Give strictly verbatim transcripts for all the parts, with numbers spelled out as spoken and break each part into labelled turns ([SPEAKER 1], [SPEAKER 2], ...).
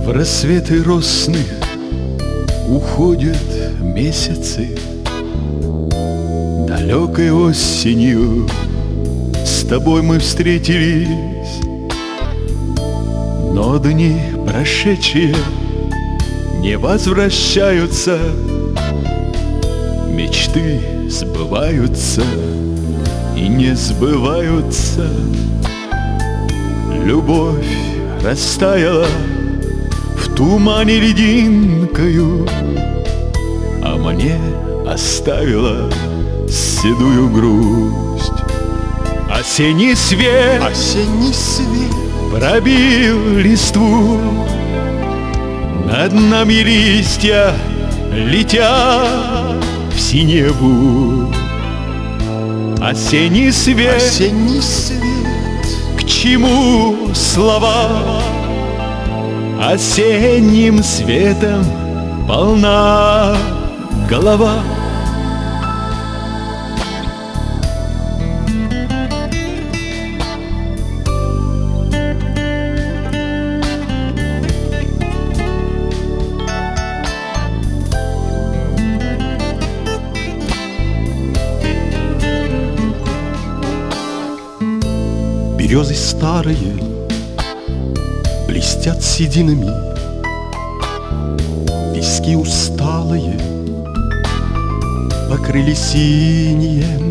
[SPEAKER 1] В рассветы росных уходят месяцы. Далекой осенью с тобой мы встретились, но дни прошедшие не возвращаются. Мечты сбываются и не сбываются. Любовь растаяла в тумане льдинкою, а мне оставила седую грусть. Осенний свет,
[SPEAKER 2] осенний свет
[SPEAKER 1] пробил листву, над нами листья летят в синеву. Осенний свет,
[SPEAKER 2] осенний свет,
[SPEAKER 1] к чему слова? Осенним светом полна голова.
[SPEAKER 2] Березы старые блестят сединами, пески усталые покрыли синим.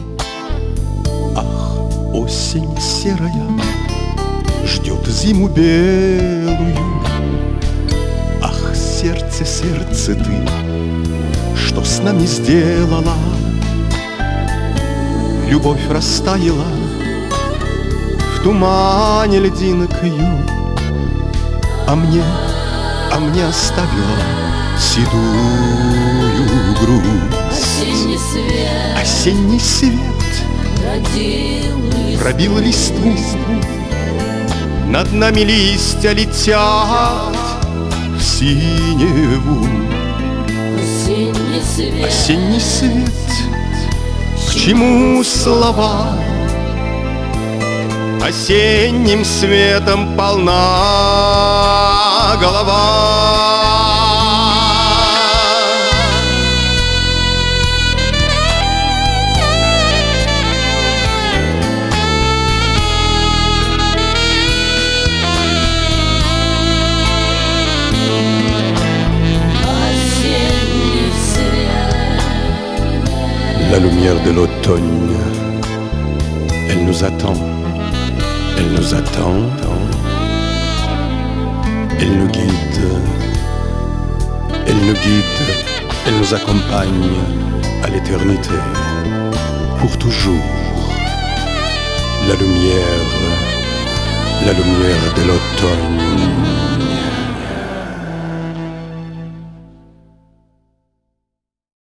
[SPEAKER 2] Ах, осень серая ждет зиму белую. Ах, сердце, сердце ты, что с нами сделала? Любовь растаяла в тумане льдинкою, а мне, а мне оставила седую грусть.
[SPEAKER 3] Осенний свет,
[SPEAKER 2] осенний свет
[SPEAKER 3] родил
[SPEAKER 2] пробил листву, над нами листья летят в синеву.
[SPEAKER 3] Осенний свет,
[SPEAKER 2] Осенний свет, к чему слова? Осенним светом полна голова.
[SPEAKER 3] осенний свет.
[SPEAKER 2] La lumière de l'automne, elle nous attend. Elle nous attend, elle nous guide, elle nous guide, elle nous accompagne à l'éternité, pour toujours. La lumière, la lumière de l'automne.